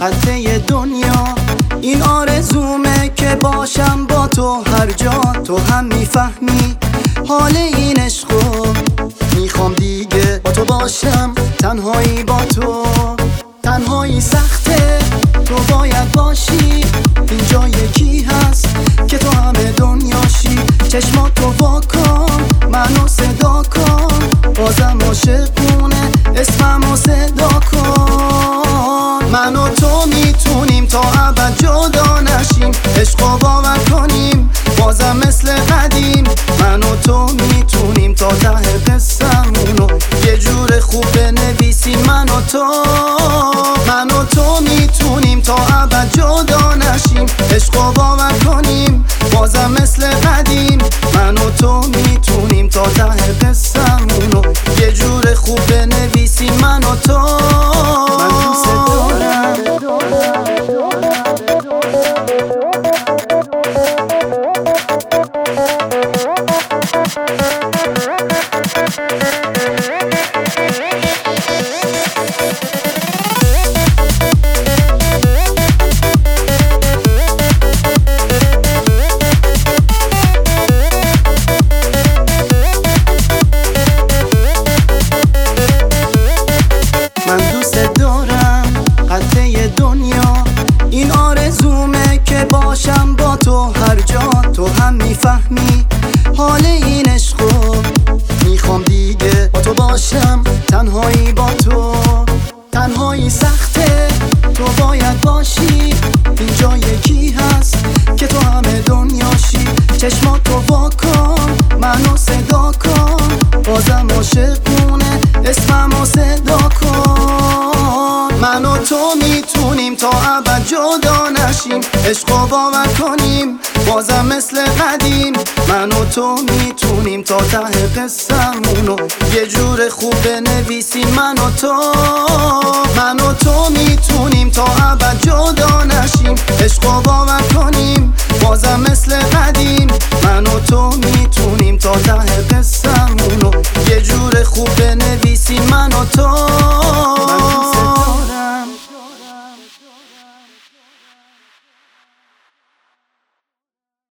قطعه دنیا. این آرزومه که باشم با تو هر جا. تو هم میفهمی حال این عشقو، میخوام دیگه با تو باشم. تنهایی با تو، تنهایی سخته، تو باید باشی. اینجا یکی هست که تو همه دنیاشی. چشماتو واکن، منو صدا کن، بازم عاشقونه، اسممو صدا کن. من و تو میتونیم تا ابد جدا نشیم، عشقو باور کنیم بازم مثل قدیم. من و تو میتونیم تا ته قصه‌مونو یه جور خوب بنویسیم. من و تو میتونیم تا ابد جدا نشیم، عشقو باور کنیم بازم مثل قدیم. من و تو میتونیم تا ته قصه‌مونو یه جور خوب بنویسیم. من و تو، من دوست دارم. قطعه دنیا. این آرزومه که باشم با تو هر جا. تو هم میفهمی حال این عشقو، میخوام دیگه با تو باشم. تنهایی با تو، تنهایی سخته، تو باید باشی. اینجا یکی هست که تو همه دنیاشی. چشماتو واکن، منو صدا کن، بازم عاشقونه، اسممو صدا کن. من و تو میتونیم تا ابد جدا نشیم، عشقو باور کنیم بازم مثل قدیم. من و تو میتونیم تا ته قصه‌مونو یه جور خوب بنویسیم. من و تو میتونیم تا ابد جدا نشیم، عشقو باور کنیم بازم مثل قدیم. من و تو میتونیم تا ته قصه‌مونو یه جور خوب